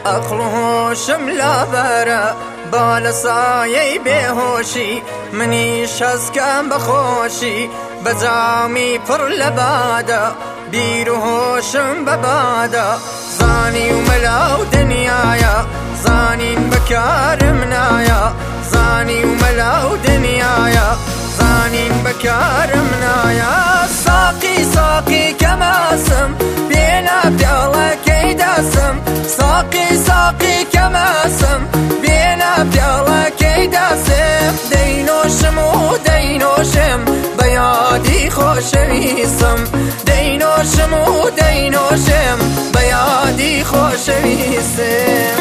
عقل هوشم لابرە با لە سایەی بێهۆشی منیش هەزکەم بەخۆشی بەجامی پڕ لە بادە بیر و هۆشم بەبادە زانی و مەلا و دنیایە زانین بەکارم نایە زانی و مەلا و دنیایە زانین بەکارم نایە ساقی ساقی کەماسم بێنە پیاڵەکەی دەسم ساقی ساقی کەماسم بێنە پیاڵەکەی دەسم دەینۆشم و دەینۆشم بە یادی خۆشەویستم دەینۆشم و دەینۆشم بە یادی خۆشەویستم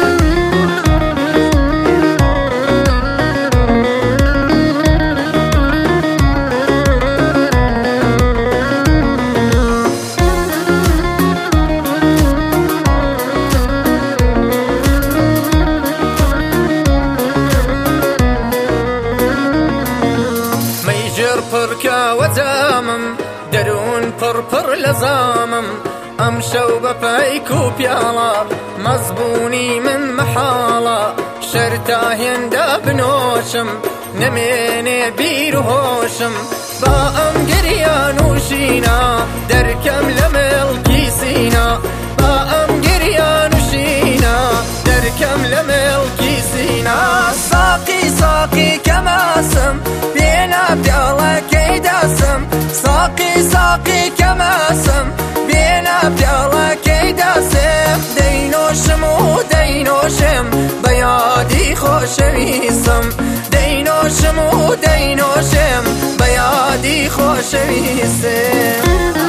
پڕکەوە جامم دەروون پڕپڕ لە زامم ئەم شەو بە پەیک و پیاڵە مەزبوونی من مەحاڵە شەر تا هێندە بنۆشم نەمێنێ بیر و هۆشم با ئەم گریان و ژینە دەرکەم لە مێڵکی سینە با ئەم گریان و ژینە دەرکەم لە مێڵکی سینە ساقی ساقی کەماسم بێنە پیاڵەکەی دەسم ساقی ساقی کەماسم بێنە پیاڵەکەی دەسم دەینۆشم و دەینۆشم بە یادی خۆشەویستم دەینۆشم و دەینۆشم بە یادی خۆشەویستم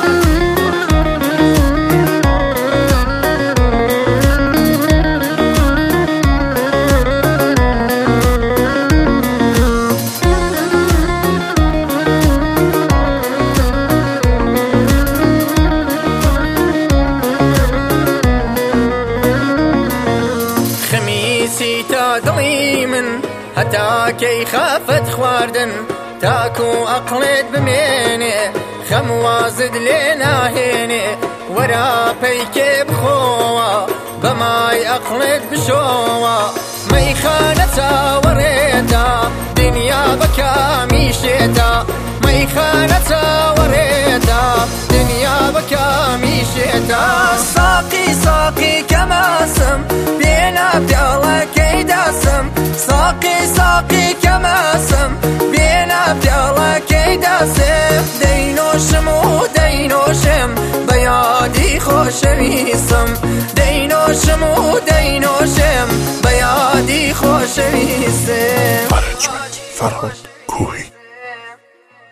تا دڵی من هەتا کەی خافت خواردن تاکو عەقڵێت بمێنێ خەم وازت لێ ناهێنێ وەرا پەیکێ بخۆوە بەمای عەقڵێت بشۆوە مەیخانە چاوەڕێتە دنیا بەکامی شێتە مەیخانە چاوەڕێتە دنیا بەکامی شێتە ساقی ساقی کەماسم بێنە پیاڵەکەی دەسم ساقی ساقی کەماسم بێنە پیاڵەکەی دەسم دەینۆشم و دەینۆشم بە یادی خۆشەویستم دەینۆشم و دەینۆشم بە یادی خۆشەویستم فرهاد کوهی